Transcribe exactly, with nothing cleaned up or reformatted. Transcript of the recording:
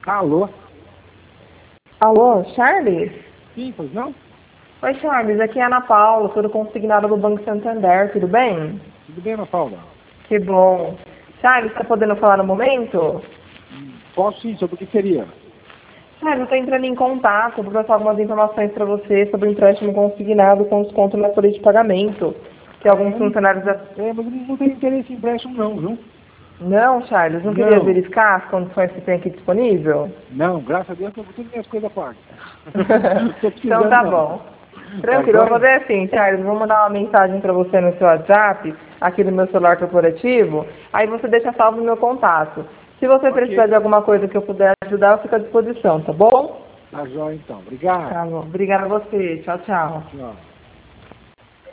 Alô? Alô, Charles? Sim, pois não? Oi, Charles, aqui é a Ana Paula, sou do consignado do Banco Santander, tudo bem? Tudo bem, Ana Paula? Que bom. Charles, está podendo falar no momento? Posso sim, sobre o que seria? Charles, eu estou entrando em contato para passar algumas informações para você sobre o empréstimo consignado com desconto na folha de pagamento, que alguns É, funcionários da... é, mas eu não tenho interesse em empréstimo não, viu? Não, Charles, não queria Não, verificar as condições que tem aqui disponível? não, graças a Deus eu tenho todas as minhas coisas pagas. Não tô Então precisando tá não. bom. Tá Tranquilo, eu vou joia? fazer assim, Charles, vou mandar uma mensagem para você no seu WhatsApp, aqui no meu celular corporativo, aí você deixa salvo o meu contato. Se você precisar Ok. de alguma coisa que eu puder ajudar, eu fico à disposição, tá bom? Tá joia então. Obrigado. Tá bom. Obrigada a você. Tchau, tchau. Tchau.